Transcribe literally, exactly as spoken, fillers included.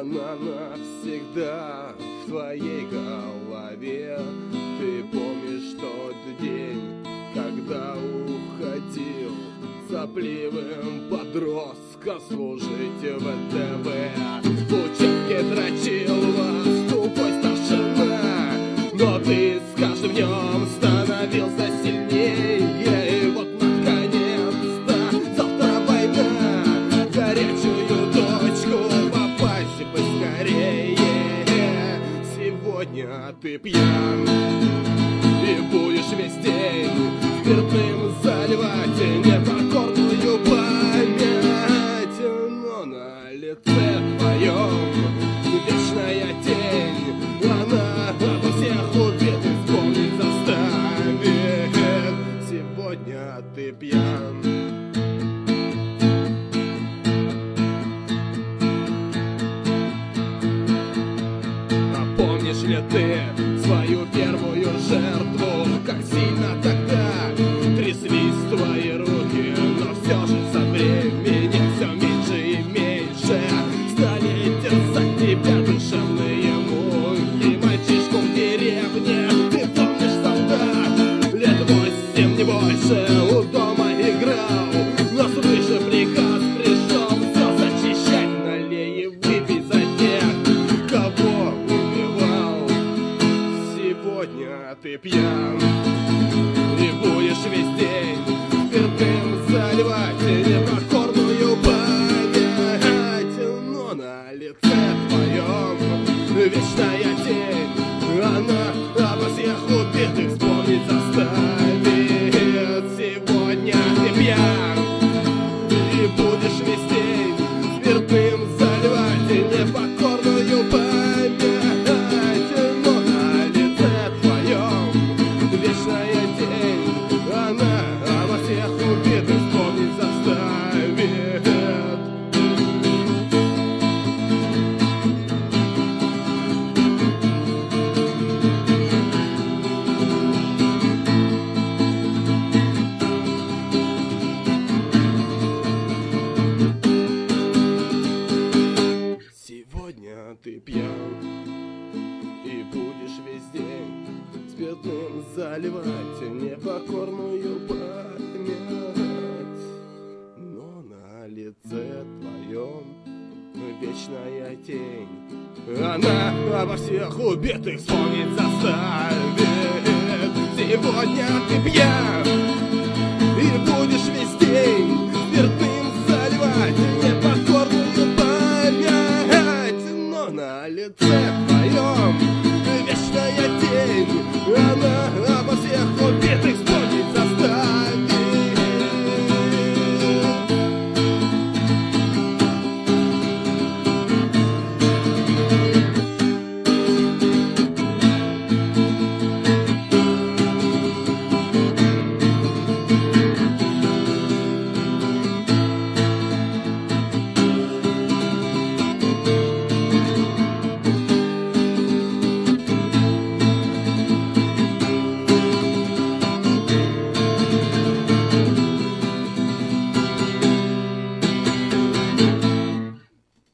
она навсегда в твоей голове. Ты помнишь тот день, когда уходил сопливым подростком служить в ТВ? В участке дрочил вас тупой старшина, но ты с каждым днем становился сильнее. И вот наконец-то завтра война, горячую точку попасть поскорее. Сегодня ты пьян и будешь весь день спиртным заливать непокорную память, но на лице твоем вечная тень, она обо всех убитых вспомнить заставит. Сегодня ты пьян. А помнишь ли ты свою первую жертву? Как сильно тогда тряслись твои руки, но все же со временем все меньше и меньше стали терзать тебя душевные муки. Мальчишку в деревне, ты помнишь, солдат, лет восемь, не больше, у дома играл, но свыше приказ пришел все зачищать. Налей и выпей за тех, кого убивал. Сегодня ты пьян и будешь весь день спиртным заливать непокорную память, но на лице твоем вечная тень, она обо всех убитых вспомнить заставит. Сегодня ты пьян и будешь весь день спиртным заливать непокорную память, но на лице твоем вечная тень, она обо всех убитых вспомнить заставит. Сегодня ты пьян и будешь весь день спиртным заливать непокорную память, но на лице твоем вечная тень, она обо всех убитых вспомнить заставит. Сегодня ты пьян и будешь весь день спиртным заливать непокорную память, но на лице твоем вечная тень, она обо всех убитых вспомнить заставит.